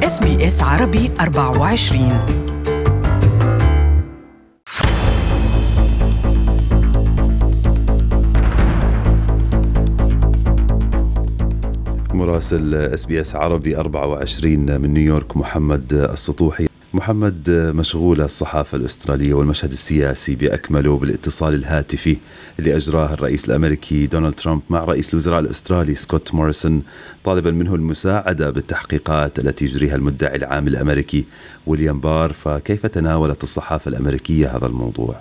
SBS عربي 24. مراسل SBS عربي 24 من نيويورك محمد السطوحي. محمد، مشغولة الصحافة الأسترالية والمشهد السياسي بأكمله بالاتصال الهاتفي اللي أجراه الرئيس الأمريكي دونالد ترامب مع رئيس الوزراء الأسترالي سكوت موريسون طالبا منه المساعدة بالتحقيقات التي يجريها المدعي العام الأمريكي ويليام بار. فكيف تناولت الصحافة الأمريكية هذا الموضوع؟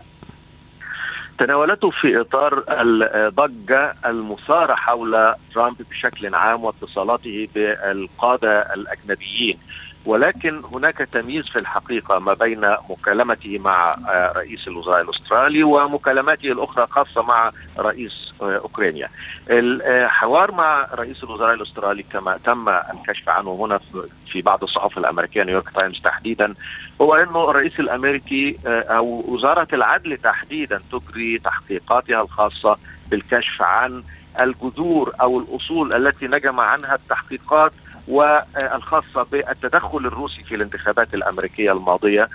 تناولته في إطار الضجة المثارة حول ترامب بشكل عام واتصالاته بالقادة الأجنبيين، ولكن هناك تمييز في الحقيقة ما بين مكالمته مع رئيس الوزراء الأسترالي ومكالماته الأخرى خاصة مع رئيس أوكرانيا. الحوار مع رئيس الوزراء الأسترالي كما تم الكشف عنه هنا في بعض الصحف الأمريكية نيويورك تايمز تحديدا، هو أنه الرئيس الأمريكي أو وزارة العدل تحديدا تجري تحقيقاتها الخاصة بالكشف عن الجذور أو الأصول التي نجم عنها التحقيقات والخاصة بالتدخل الروسي في الانتخابات الأمريكية الماضية،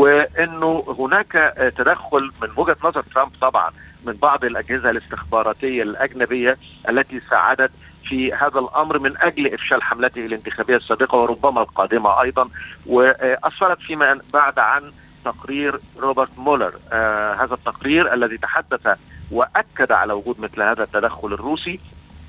وأنه هناك تدخل من وجهة نظر ترامب طبعا من بعض الأجهزة الاستخباراتية الأجنبية التي ساعدت في هذا الأمر من أجل إفشال حملته الانتخابية السابقة وربما القادمة أيضا، وأسفرت فيما بعد عن تقرير روبرت مولر. هذا التقرير الذي تحدث وأكد على وجود مثل هذا التدخل الروسي،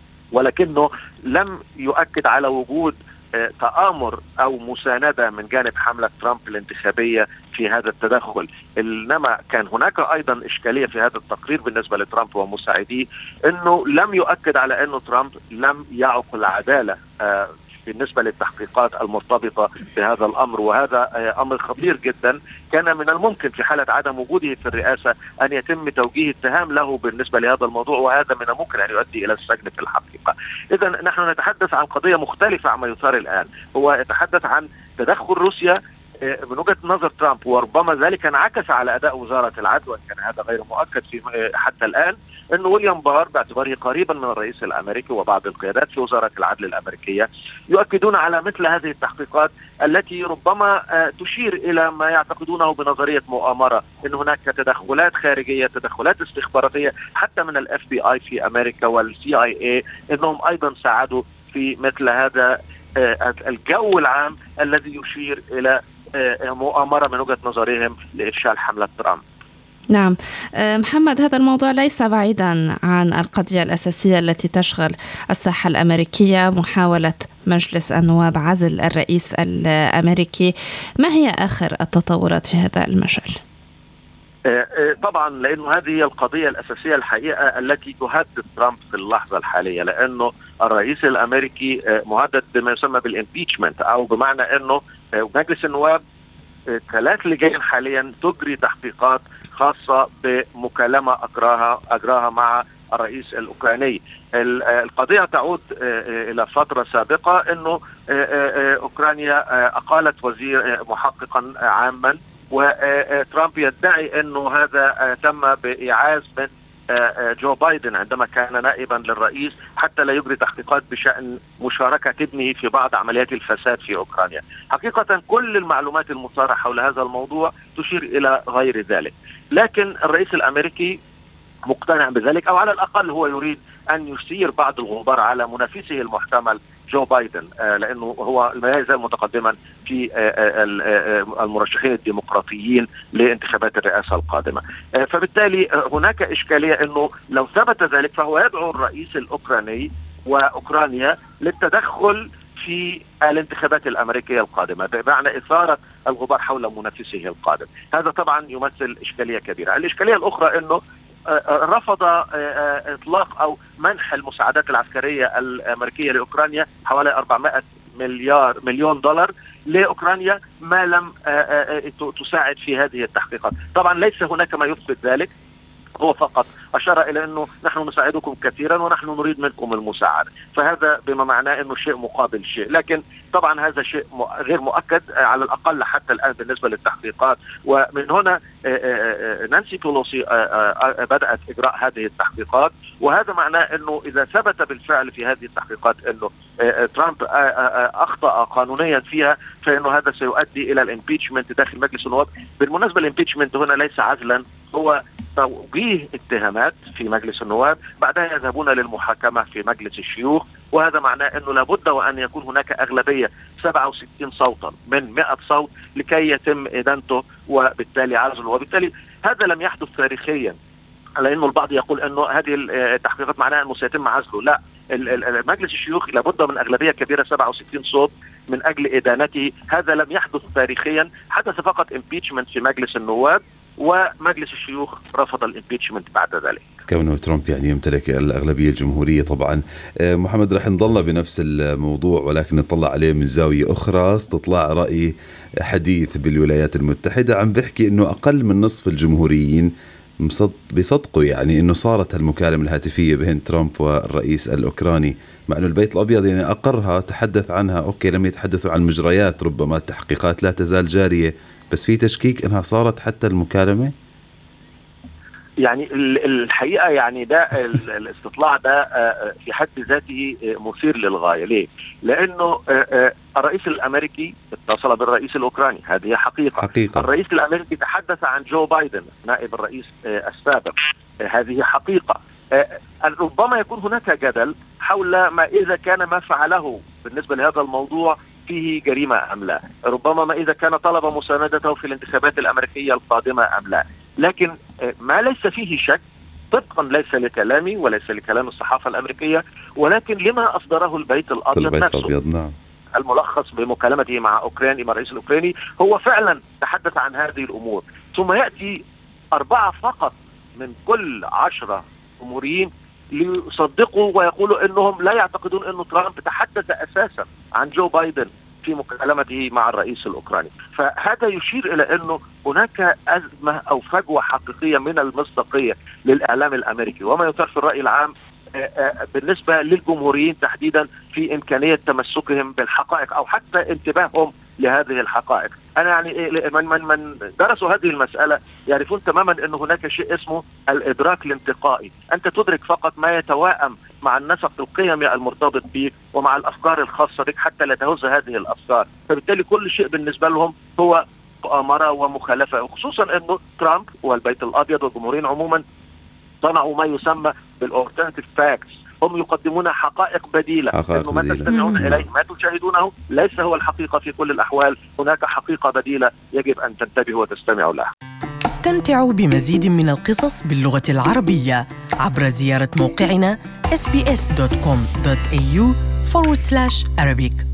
ولكنه لم يؤكد على وجود تآمر أو مساندة من جانب حملة ترامب الانتخابية في هذا التدخل. إنما كان هناك أيضا إشكالية في هذا التقرير بالنسبة لترامب ومساعديه، أنه لم يؤكد على أنه ترامب لم يعق العدالة بالنسبة للتحقيقات المرتبطة بهذا الأمر، وهذا أمر خطير جدا. كان من الممكن في حالة عدم وجوده في الرئاسة أن يتم توجيه اتهام له بالنسبة لهذا الموضوع، وهذا من الممكن أن يؤدي إلى السجن في الحقيقة. إذن نحن نتحدث عن قضية مختلفة عما يثار الآن، هو يتحدث عن تدخل روسيا من وجهة نظر ترامب، وربما ذلك انعكس على أداء وزارة العدل، وإن كان هذا غير مؤكد في حتى الآن، أن ويليام بار باعتباره قريبا من الرئيس الأمريكي وبعض القيادات في وزارة العدل الأمريكية يؤكدون على مثل هذه التحقيقات التي ربما تشير إلى ما يعتقدونه بنظرية مؤامرة، أن هناك تدخلات خارجية، تدخلات استخباراتية حتى من FBI في أمريكا والCIA، أنهم أيضا ساعدوا في مثل هذا الجو العام الذي يشير إلى مؤامرة من وجهة نظرهم لإفشال حملة ترامب. نعم محمد، هذا الموضوع ليس بعيدا عن القضية الأساسية التي تشغل الساحة الأمريكية، محاولة مجلس النواب عزل الرئيس الأمريكي. ما هي آخر التطورات في هذا المجال؟ طبعا لأنه هذه هي القضية الأساسية الحقيقة التي تهدد ترامب في اللحظة الحالية، لأنه الرئيس الأمريكي مهدد بما يسمى بالإمبيتشمنت، أو بمعنى أنه مجلس النواب 3 لجان حاليا تجري تحقيقات خاصة بمكالمة أجراها مع الرئيس الأوكراني. القضية تعود إلى فترة سابقة، أنه أوكرانيا أقالت وزير محققا عاما، وترامب يدعي أنه هذا تم بإيعاز من جو بايدن عندما كان نائبا للرئيس حتى لا يجري تحقيقات بشأن مشاركة ابنه في بعض عمليات الفساد في أوكرانيا. حقيقة كل المعلومات المثارة حول هذا الموضوع تشير إلى غير ذلك، لكن الرئيس الأمريكي مقتنع بذلك، أو على الأقل هو يريد أن يثير بعض الغبار على منافسه المحتمل جو بايدن، لأنه هو لا يزال متقدما في المرشحين الديمقراطيين لانتخابات الرئاسة القادمة. فبالتالي هناك إشكالية أنه لو ثبت ذلك فهو يدعو الرئيس الأوكراني وأوكرانيا للتدخل في الانتخابات الأمريكية القادمة، بمعنى إثارة الغبار حول منافسه القادم. هذا طبعا يمثل إشكالية كبيرة. الإشكالية الأخرى أنه رفض إطلاق أو منح المساعدات العسكرية الأمريكية لأوكرانيا حوالي 400 مليون دولار لأوكرانيا ما لم تساعد في هذه التحقيقات. طبعا ليس هناك ما يثبت ذلك، هو فقط أشار إلى أنه نحن نساعدكم كثيرا ونحن نريد منكم المساعدة، فهذا بما معناه أنه شيء مقابل شيء، لكن طبعا هذا شيء غير مؤكد على الأقل حتى الآن بالنسبة للتحقيقات. ومن هنا نانسي بيلوسي بدأت إجراء هذه التحقيقات، وهذا معناه أنه إذا ثبت بالفعل في هذه التحقيقات أنه ترامب أخطأ قانونيا فيها، فإنه هذا سيؤدي إلى الامبيتشمنت داخل مجلس النواب. بالمناسبة الامبيتشمنت هنا ليس عزلا، هو توجيه اتهامات في مجلس النواب، بعدها يذهبون للمحاكمة في مجلس الشيوخ، وهذا معناه أنه لابد وأن يكون هناك أغلبية 67 صوتا من 100 صوت لكي يتم إدانته وبالتالي عزله. وبالتالي هذا لم يحدث تاريخيا، لأنه البعض يقول أنه هذه التحقيقات معناها أنه سيتم عزله. لا، مجلس الشيوخ لابد من أغلبية كبيرة 67 صوت من أجل إدانته. هذا لم يحدث تاريخيا، حدث فقط امبيتشمنت في مجلس النواب، ومجلس الشيوخ رفض الامبيتشمنت بعد ذلك. كونه ترامب يعني يمتلك الأغلبية الجمهورية. طبعا محمد رح نضل بنفس الموضوع، ولكن نطلع عليه من زاوية أخرى. استطلاع رأي حديث بالولايات المتحدة عم بيحكي أنه أقل من نصف الجمهوريين بصدقوا يعني أنه صارت المكالمة الهاتفية بين ترامب والرئيس الأوكراني، مع أنه البيت الأبيض يعني أقرها، تحدث عنها. أوكي، لم يتحدثوا عن مجريات، ربما التحقيقات لا تزال جارية، بس في تشكيك أنها صارت حتى المكالمة. يعني الحقيقة يعني ده الاستطلاع ده في حد ذاته مثير للغاية. ليه؟ لأنه الرئيس الأمريكي اتصل بالرئيس الأوكراني، هذه حقيقة. الرئيس الأمريكي تحدث عن جو بايدن نائب الرئيس السابق، هذه حقيقة. ربما يكون هناك جدل حول ما إذا كان ما فعله بالنسبة لهذا الموضوع فيه جريمة أم لا، ربما ما إذا كان طلب مساندته في الانتخابات الأمريكية القادمة أم لا. لكن ما ليس فيه شك، طبقا ليس لكلامي وليس لكلام الصحافة الأمريكية، ولكن لما أصدره البيت الأبيض نفسه، نعم. الملخص بمكالمته مع الرئيس الأوكراني هو فعلا تحدث عن هذه الأمور. ثم يأتي 4 فقط من كل 10 جمهوريين ليصدقوا ويقولوا أنهم لا يعتقدون أن ترامب تحدث أساسا عن جو بايدن في مكالمته مع الرئيس الأوكراني. فهذا يشير إلى أنه هناك أزمة أو فجوة حقيقية من المصداقية للإعلام الأمريكي وما يثار في الرأي العام بالنسبة للجمهوريين تحديدا في إمكانية تمسكهم بالحقائق أو حتى انتباههم لهذه الحقائق. أنا يعني من درسوا هذه المسألة يعرفون تماما أن هناك شيء اسمه الإدراك الانتقائي، أنت تدرك فقط ما يتوائم مع النسق القيمي المرتبط بك ومع الأفكار الخاصة بك حتى لا تهز هذه الأفكار. فبالتالي كل شيء بالنسبة لهم هو مؤامرة ومخالفة، وخصوصا أنه ترامب والبيت الأبيض والجمهوريين عموما صنعوا ما يسمى بالأورتنتيف فاكتس، هم يقدمون حقائق بديلة، إنه ما تستمعون إليه ما تشاهدونه ليس هو الحقيقة في كل الأحوال، هناك حقيقة بديلة يجب أن تنتبهوا وتستمعوا لها. استمتعوا بمزيد من القصص باللغة العربية عبر زيارة موقعنا sbs.com.au/Arabic.